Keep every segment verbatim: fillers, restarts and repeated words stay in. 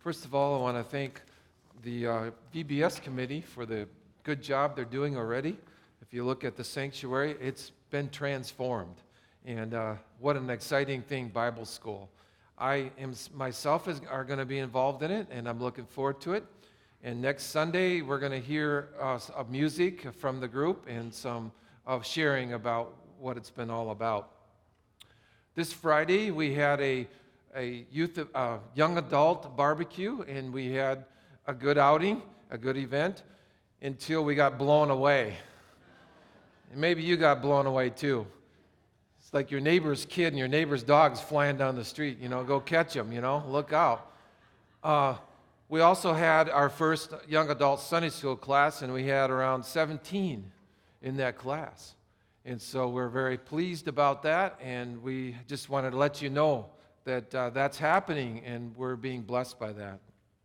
First of all, I want to thank the uh, V B S committee for the good job they're doing already. If you look at the sanctuary, it's been transformed. And uh, what an exciting thing, Bible school. I am myself is, are going to be involved in it, and I'm looking forward to it. And next Sunday, we're going to hear uh, of music from the group and some of sharing about what it's been all about. This Friday, we had a, a youth, uh, young adult barbecue, and we had a good outing, a good event, until we got blown away. And maybe you got blown away too. It's like your neighbor's kid and your neighbor's dog's flying down the street. You know, go catch them, you know, look out. Uh, we also had our first young adult Sunday school class, and we had around seventeen in that class. And so we're very pleased about that, and we just wanted to let you know that uh, that's happening, and we're being blessed by that.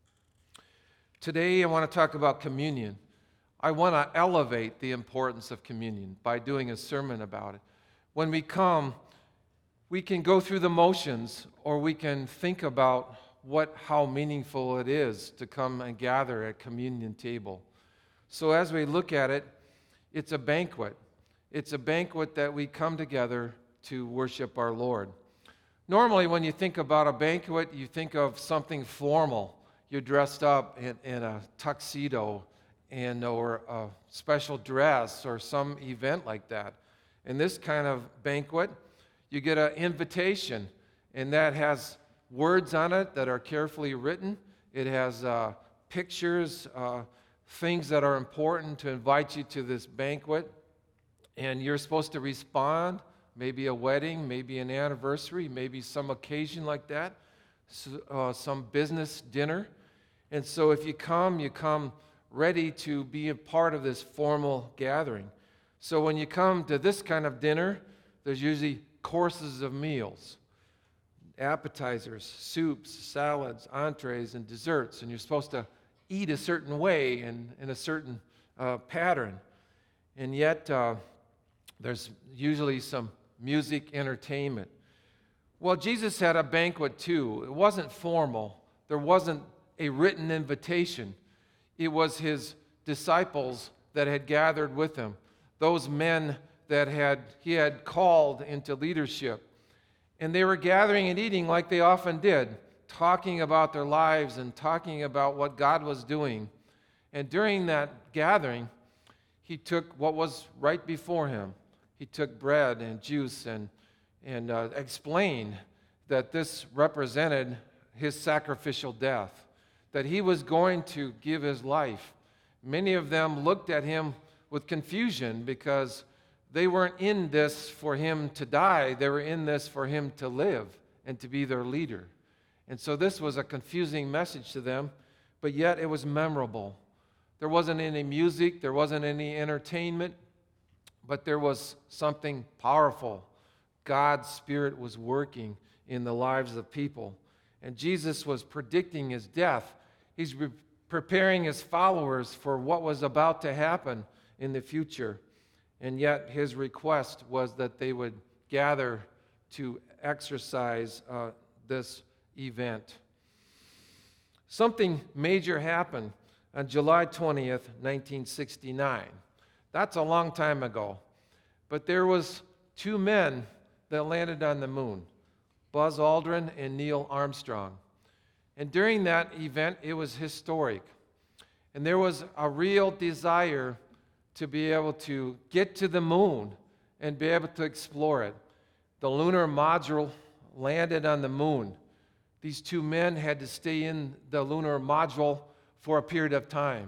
Today, I want to talk about communion. I want to elevate the importance of communion by doing a sermon about it. When we come, we can go through the motions, or we can think about what how meaningful it is to come and gather at communion table. So as we look at it, it's a banquet. It's a banquet that we come together to worship our Lord. Normally, when you think about a banquet, you think of something formal. You're dressed up in, in a tuxedo and or a special dress or some event like that. In this kind of banquet, you get an invitation, and that has words on it that are carefully written. It has uh, pictures, uh, things that are important to invite you to this banquet. And you're supposed to respond, maybe a wedding, maybe an anniversary, maybe some occasion like that, so, uh, some business dinner. And so if you come, you come ready to be a part of this formal gathering. So when you come to this kind of dinner, there's usually courses of meals, appetizers, soups, salads, entrees, and desserts. And you're supposed to eat a certain way and in a certain uh, pattern. And yet, uh, there's usually some music, entertainment. Well, Jesus had a banquet too. It wasn't formal. There wasn't a written invitation. It was his disciples that had gathered with him, those men that had he had called into leadership. And they were gathering and eating like they often did, talking about their lives and talking about what God was doing. And during that gathering, he took what was right before him. He took bread and juice and, and uh, explained that this represented his sacrificial death, that he was going to give his life. Many of them looked at him with confusion because they weren't in this for him to die. They were in this for him to live and to be their leader. And so this was a confusing message to them, but yet it was memorable. There wasn't any music, there wasn't any entertainment, but there was something powerful. God's Spirit was working in the lives of people. And Jesus was predicting his death. He's re- preparing his followers for what was about to happen in the future. And yet his request was that they would gather to exercise uh, this event. Something major happened on July twentieth, nineteen sixty-nine. That's a long time ago. But there was two men that landed on the moon, Buzz Aldrin and Neil Armstrong. And during that event, it was historic. And there was a real desire to be able to get to the moon and be able to explore it. The lunar module landed on the moon. These two men had to stay in the lunar module for a period of time.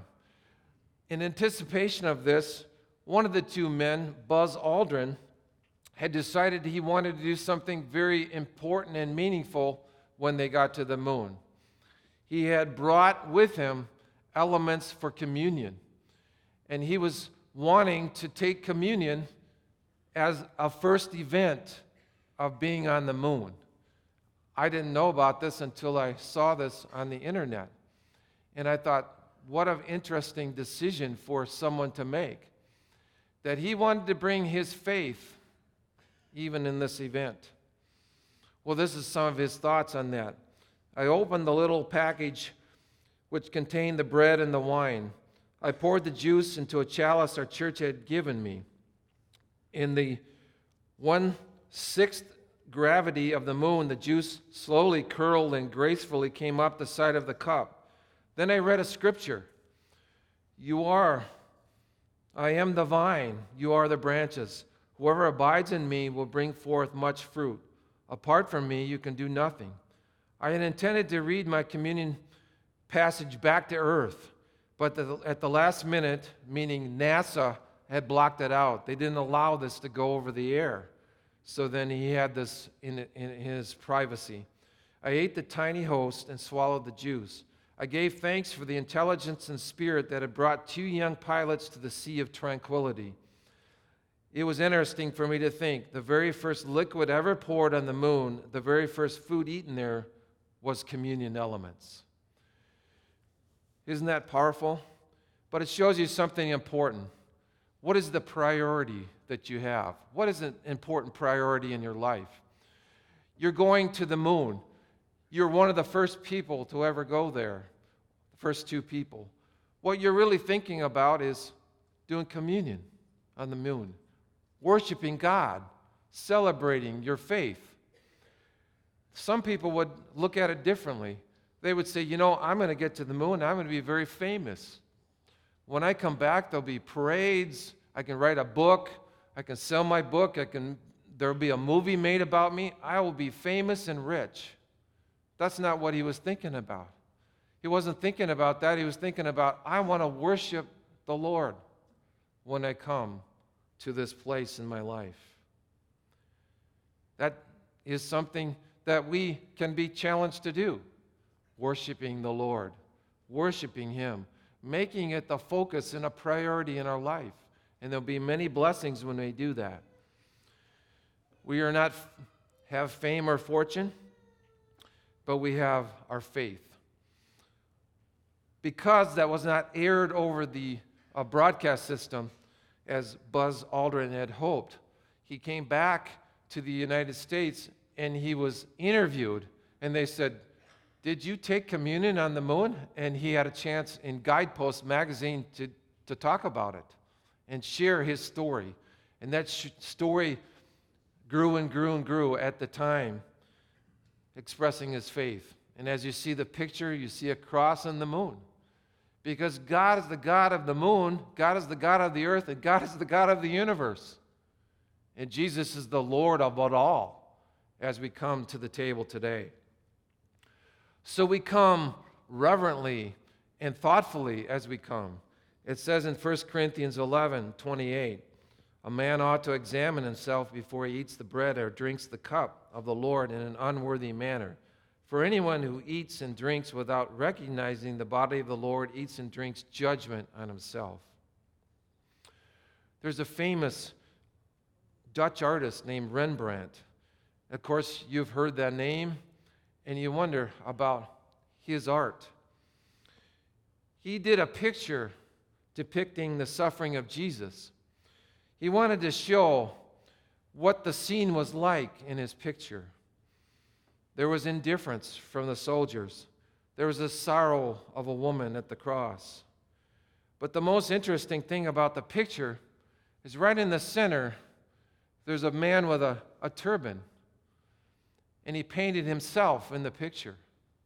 In anticipation of this, one of the two men, Buzz Aldrin, had decided he wanted to do something very important and meaningful when they got to the moon. He had brought with him elements for communion, and he was wanting to take communion as a first event of being on the moon. I didn't know about this until I saw this on the internet, and I thought, what an interesting decision for someone to make, that he wanted to bring his faith even in this event. Well, this is some of his thoughts on that. I opened the little package which contained the bread and the wine. I poured the juice into a chalice our church had given me. In the one-sixth gravity of the moon, the juice slowly curled and gracefully came up the side of the cup. Then I read a scripture. You are, I am the vine, you are the branches. Whoever abides in me will bring forth much fruit. Apart from me, you can do nothing. I had intended to read my communion passage back to earth, but the, at the last minute, meaning NASA had blocked it out. They didn't allow this to go over the air. So then he had this in, in his privacy. I ate the tiny host and swallowed the juice. I gave thanks for the intelligence and spirit that had brought two young pilots to the Sea of Tranquility. It was interesting for me to think the very first liquid ever poured on the moon, the very first food eaten there, was communion elements. Isn't that powerful? But it shows you something important. What is the priority that you have? What is an important priority in your life? You're going to the moon. You're one of the first people to ever go there, the first two people. What you're really thinking about is doing communion on the moon, worshiping God, celebrating your faith. Some people would look at it differently. They would say, you know, I'm going to get to the moon, I'm going to be very famous. When I come back, there'll be parades, I can write a book, I can sell my book, I can, there'll be a movie made about me, I will be famous and rich. That's not what he was thinking about. He wasn't thinking about that. He was thinking about, I want to worship the Lord when I come to this place in my life. That is something that we can be challenged to do. Worshiping the Lord, worshiping Him, making it the focus and a priority in our life. And there'll be many blessings when we do that. We are not have fame or fortune, but we have our faith. Because that was not aired over the uh, broadcast system as Buzz Aldrin had hoped, he came back to the United States and he was interviewed, and they said, did you take communion on the moon? And he had a chance in Guidepost magazine to, to talk about it and share his story. And that sh- story grew and grew and grew at the time, expressing his faith. And as you see the picture, you see a cross on the moon. Because God is the God of the moon, God is the God of the earth, and God is the God of the universe. And Jesus is the Lord of it all as we come to the table today. So we come reverently and thoughtfully as we come. It says in First Corinthians eleven twenty-eight, a man ought to examine himself before he eats the bread or drinks the cup of the Lord in an unworthy manner. For anyone who eats and drinks without recognizing the body of the Lord eats and drinks judgment on himself. There's a famous Dutch artist named Rembrandt. Of course, you've heard that name, and you wonder about his art. He did a picture depicting the suffering of Jesus. He wanted to show what the scene was like in his picture. There was indifference from the soldiers. There was the sorrow of a woman at the cross. But the most interesting thing about the picture is right in the center, there's a man with a, a turban. And he painted himself in the picture.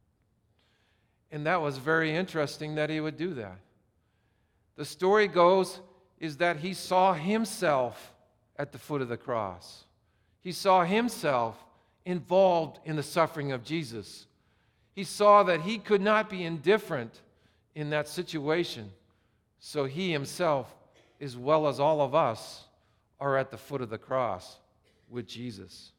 And that was very interesting that he would do that. The story goes is that he saw himself at the foot of the cross. He saw himself involved in the suffering of Jesus. He saw that he could not be indifferent in that situation. So he himself, as well as all of us, are at the foot of the cross with Jesus.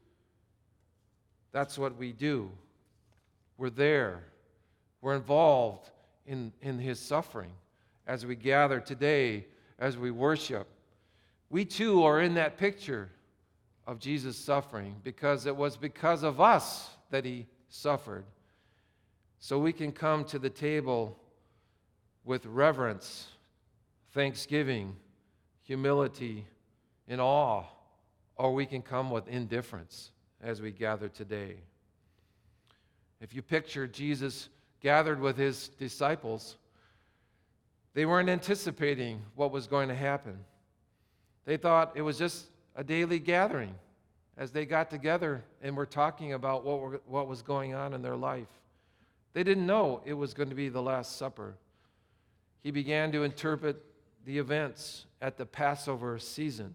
That's what we do. We're there. We're involved in, in his suffering as we gather today, as we worship. We too are in that picture of Jesus' suffering because it was because of us that he suffered. So we can come to the table with reverence, thanksgiving, humility, and awe, or we can come with indifference as we gather today. If you picture Jesus gathered with his disciples, they weren't anticipating what was going to happen. They thought it was just a daily gathering as they got together and were talking about what, were, what was going on in their life. They didn't know it was going to be the Last Supper. He began to interpret the events at the Passover season.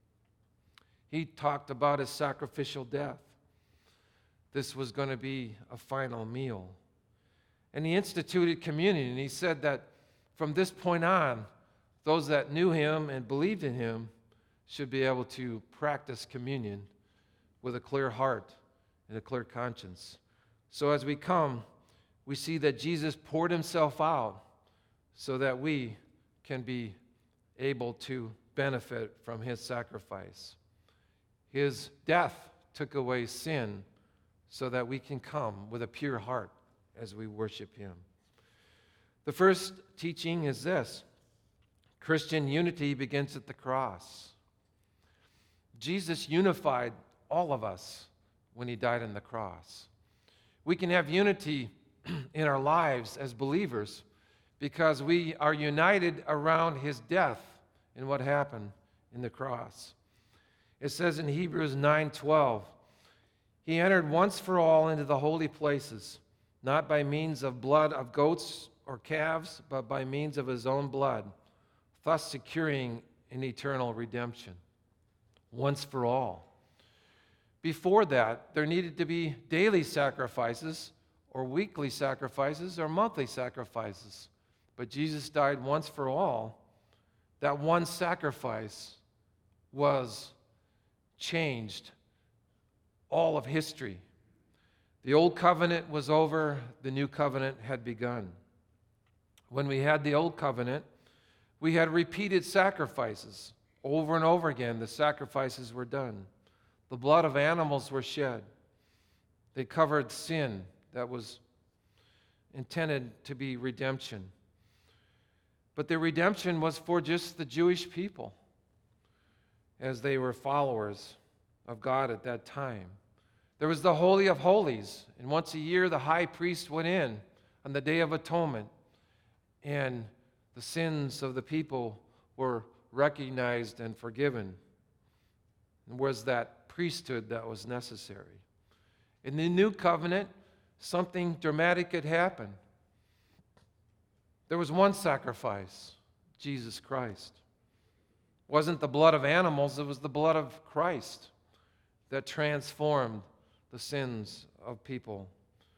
He talked about his sacrificial death. This was going to be a final meal. And he instituted communion, and he said that from this point on, those that knew him and believed in him should be able to practice communion with a clear heart and a clear conscience. So as we come, we see that Jesus poured himself out so that we can be able to benefit from his sacrifice. His death took away sin so that we can come with a pure heart as we worship him. The first teaching is this: Christian unity begins at the cross. Jesus unified all of us when he died on the cross. We can have unity in our lives as believers because we are united around his death and what happened in the cross. It says in Hebrews nine twelve, he entered once for all into the holy places, not by means of blood of goats or calves, but by means of his own blood, thus securing an eternal redemption. Once for all. Before that, there needed to be daily sacrifices or weekly sacrifices or monthly sacrifices. But Jesus died once for all. That one sacrifice was changed all of history. The old covenant was over, the new covenant had begun. When we had the old covenant, we had repeated sacrifices. Over and over again, the sacrifices were done. The blood of animals were shed. They covered sin that was intended to be redemption. But the redemption was for just the Jewish people, as they were followers of God at that time. There was the Holy of Holies, and once a year the high priest went in on the Day of Atonement, and the sins of the people were recognized and forgiven. And was that priesthood that was necessary. In the new covenant, something dramatic had happened. There was one sacrifice, Jesus Christ. It wasn't the blood of animals, it was the blood of Christ that transformed the sins of people.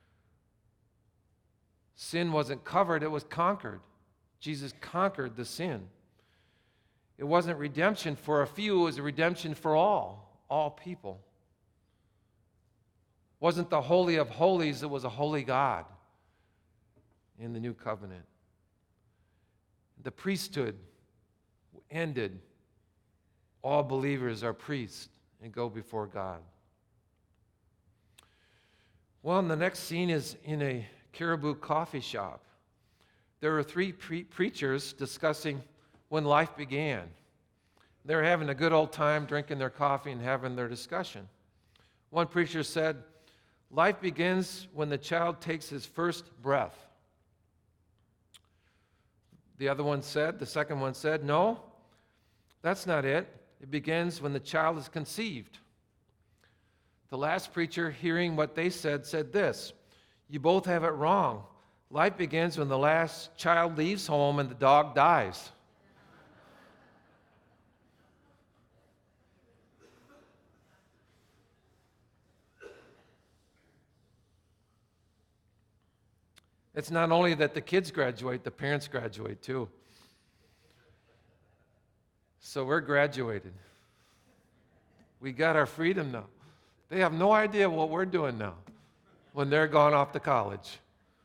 Sin wasn't covered, it was conquered. Jesus conquered the sin. It wasn't redemption for a few, it was a redemption for all, all people. It wasn't the Holy of Holies, it was a holy God in the new covenant. The priesthood ended. All believers are priests and go before God. Well, and the next scene is in a Caribou coffee shop. There are three pre- preachers discussing when life began. They're having a good old time drinking their coffee and having their discussion. One preacher said, life begins when the child takes his first breath. The other one said, the second one said, no, that's not it. It begins when the child is conceived. The last preacher, hearing what they said, said this, you both have it wrong. Life begins when the last child leaves home and the dog dies. It's not only that the kids graduate, the parents graduate too. So we're graduated. We got our freedom now. They have no idea what we're doing now when they're gone off to college.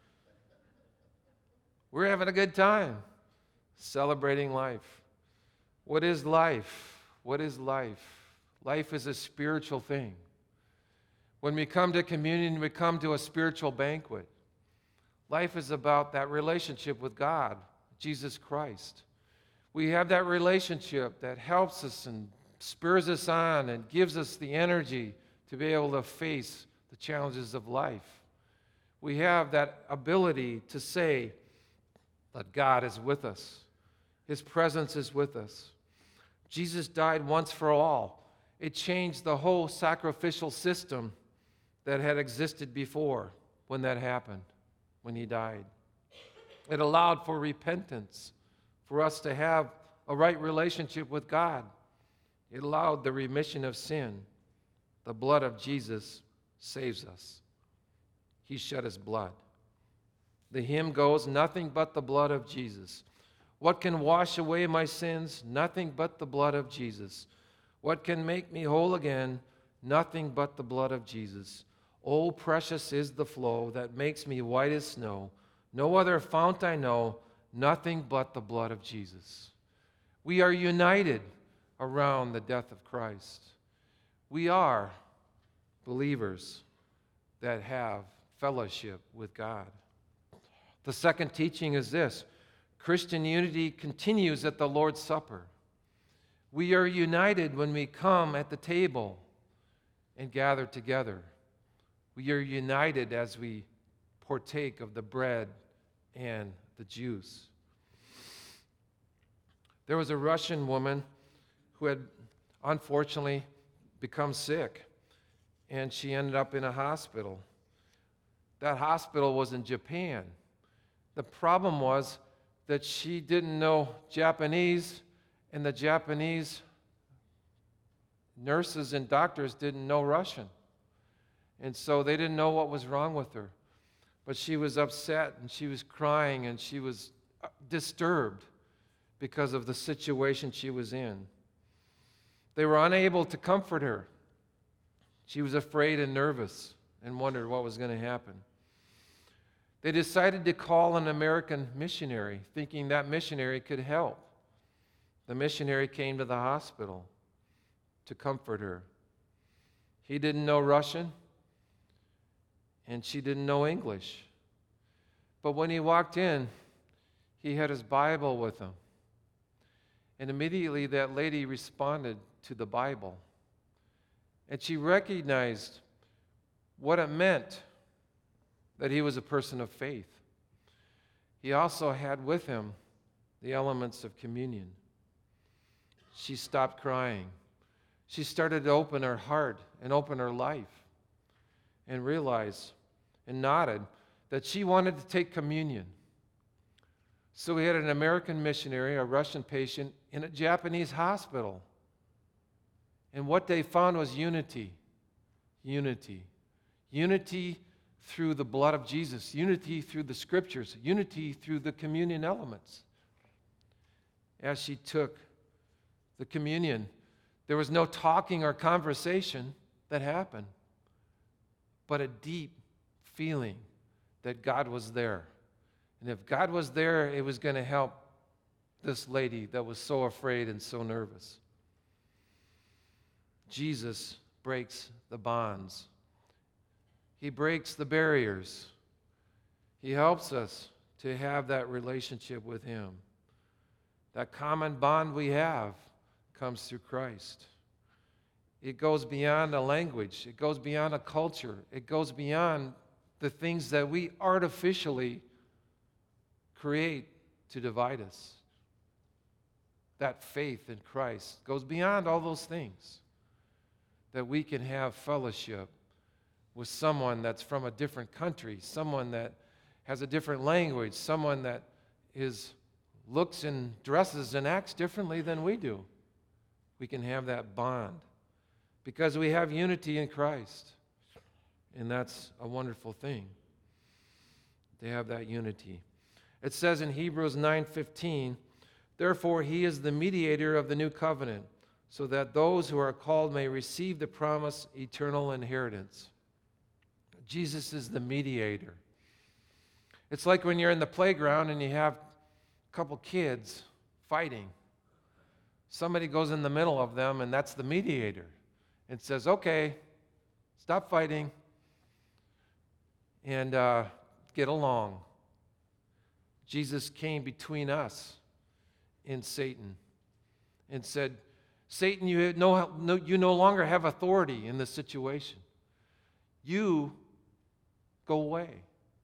We're having a good time celebrating life. What is life? What is life? Life is a spiritual thing. When we come to communion, we come to a spiritual banquet. Life is about that relationship with God, Jesus Christ. We have that relationship that helps us and spurs us on and gives us the energy to be able to face the challenges of life. we have that ability to say that God is with us. His presence is with us. Jesus died once for all. It changed the whole sacrificial system that had existed before when that happened, when he died. It allowed for repentance, for us to have a right relationship with God. It allowed the remission of sin. The blood of Jesus saves us. He shed his blood. The hymn goes, nothing but the blood of Jesus. What can wash away my sins? Nothing but the blood of Jesus. What can make me whole again? Nothing but the blood of Jesus. Oh, precious is the flow that makes me white as snow. No other fount I know, nothing but the blood of Jesus. We are united around the death of Christ. We are believers that have fellowship with God. The second teaching is this: Christian unity continues at the Lord's Supper. We are united when we come at the table and gather together. We are united as we partake of the bread and the juice. There was a Russian woman who had unfortunately become sick, and she ended up in a hospital. That hospital was in Japan. The problem was that she didn't know Japanese, and the Japanese nurses and doctors didn't know Russian. And so they didn't know what was wrong with her. But she was upset, and she was crying, and she was disturbed because of the situation she was in. They were unable to comfort her. She was afraid and nervous and wondered what was going to happen. They decided to call an American missionary, thinking that missionary could help. The missionary came to the hospital to comfort her. He didn't know Russian, and she didn't know English. But when he walked in, he had his Bible with him. And immediately that lady responded to the Bible. And she recognized what it meant that he was a person of faith. He also had with him the elements of communion. She stopped crying. She started to open her heart and open her life and realized and nodded that she wanted to take communion. So we had an American missionary, a Russian patient, in a Japanese hospital. And what they found was unity. Unity. Unity through the blood of Jesus. Unity through the scriptures. Unity through the communion elements. As she took the communion, there was no talking or conversation that happened, but a deep feeling that God was there. And if God was there, it was going to help this lady that was so afraid and so nervous. Jesus breaks the bonds. He breaks the barriers. He helps us to have that relationship with him. That common bond we have comes through Christ. It goes beyond a language. It goes beyond a culture. It goes beyond the things that we artificially create to divide us. That faith in Christ goes beyond all those things. That we can have fellowship with someone that's from a different country, someone that has a different language, someone that is looks and dresses and acts differently than we do. We can have that bond because we have unity in Christ. And that's a wonderful thing, to have that unity. It says in Hebrews nine fifteen, therefore he is the mediator of the new covenant, so that those who are called may receive the promised eternal inheritance. Jesus is the mediator. It's like when you're in the playground and you have a couple kids fighting. Somebody goes in the middle of them, and that's the mediator. And says, okay, stop fighting and uh, get along. Jesus came between us and Satan and said, Satan, you no, no, you no longer have authority in this situation. You go away.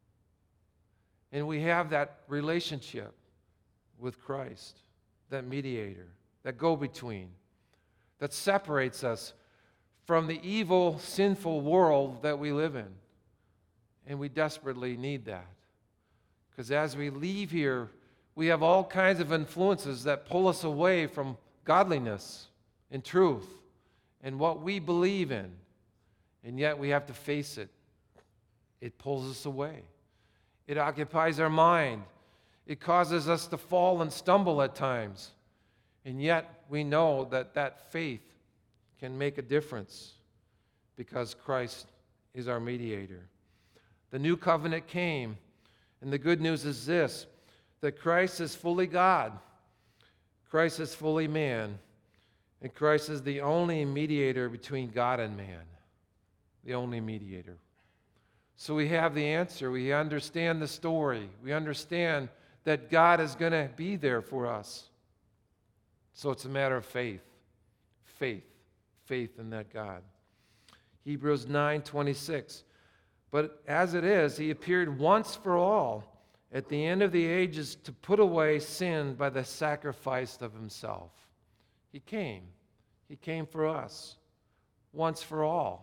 And we have that relationship with Christ, that mediator, that go-between, that separates us from the evil, sinful world that we live in. And we desperately need that. Because as we leave here, we have all kinds of influences that pull us away from godliness and truth and what we believe in. And yet we have to face it. It pulls us away. It occupies our mind. It causes us to fall and stumble at times. And yet we know that that faith can make a difference because Christ is our mediator. The new covenant came, and the good news is this, that Christ is fully God, Christ is fully man, and Christ is the only mediator between God and man, the only mediator. So we have the answer. We understand the story. We understand that God is going to be there for us. So it's a matter of faith, faith, faith in that God. Hebrews nine twenty-six. But as it is, he appeared once for all at the end of the ages to put away sin by the sacrifice of himself. He came. He came for us once for all.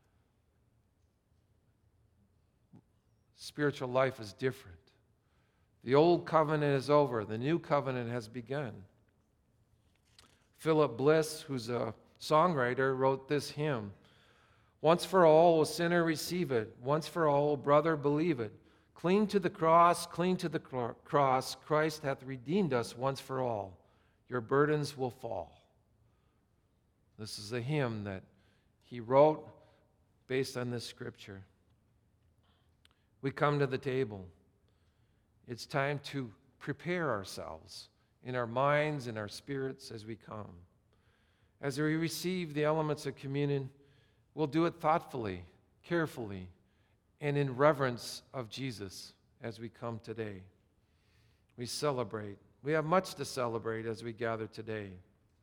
Spiritual life is different. The old covenant is over. The new covenant has begun. Philip Bliss, who's a songwriter, wrote this hymn. Once for all, O sinner, receive it. Once for all, O brother, believe it. Cling to the cross, cling to the cro- cross. Christ hath redeemed us once for all. Your burdens will fall. This is a hymn that he wrote based on this scripture. We come to the table. It's time to prepare ourselves in our minds and our spirits as we come. As we receive the elements of communion, we'll do it thoughtfully, carefully, and in reverence of Jesus as we come today. We celebrate. We have much to celebrate as we gather today.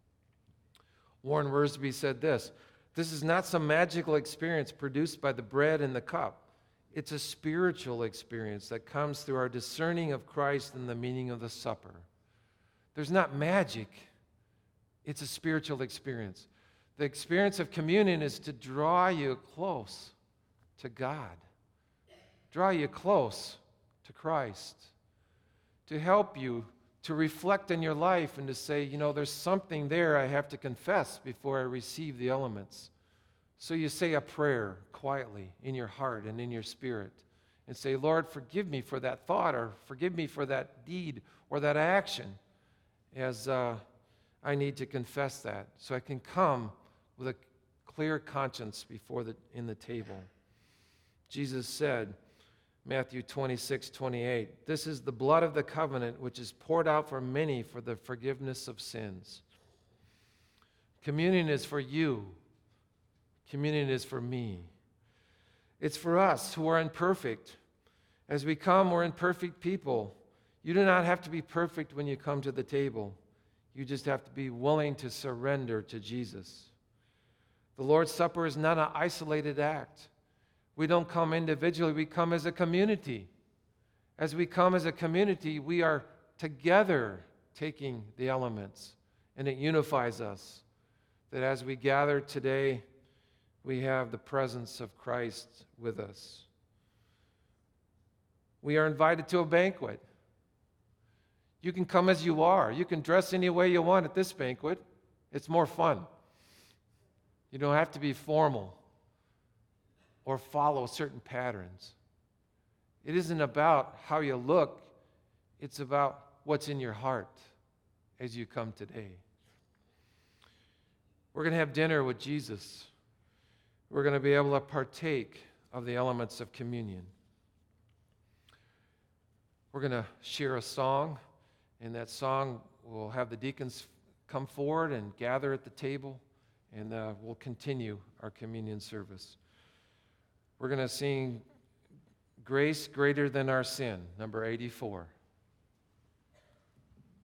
Warren Wiersbe said this, this is not some magical experience produced by the bread and the cup. It's a spiritual experience that comes through our discerning of Christ and the meaning of the supper. There's not magic. It's a spiritual experience. The experience of communion is to draw you close to God, draw you close to Christ, to help you to reflect on your life and to say, you know, there's something there I have to confess before I receive the elements. So you say a prayer quietly in your heart and in your spirit and say, Lord, forgive me for that thought or forgive me for that deed or that action as uh, I need to confess that so I can come with a clear conscience before the in the table. Jesus said, Matthew twenty-six twenty-eight, this is the blood of the covenant which is poured out for many for the forgiveness of sins. Communion is for you. Communion is for me. It's for us who are imperfect. As we come, we're imperfect people. You do not have to be perfect when you come to the table. You just have to be willing to surrender to Jesus. The Lord's Supper is not an isolated act. We don't come individually, we come as a community. As we come as a community, we are together taking the elements, and it unifies us. That as we gather today, we have the presence of Christ with us. We are invited to a banquet. You can come as you are. You can dress any way you want at this banquet. It's more fun. You don't have to be formal or follow certain patterns. It isn't about how you look. It's about what's in your heart as you come today. We're going to have dinner with Jesus. We're going to be able to partake of the elements of communion. We're going to share a song, and that song will have the deacons come forward and gather at the table, and uh, we'll continue our communion service. We're going to sing Grace Greater Than Our Sin, number eighty-four.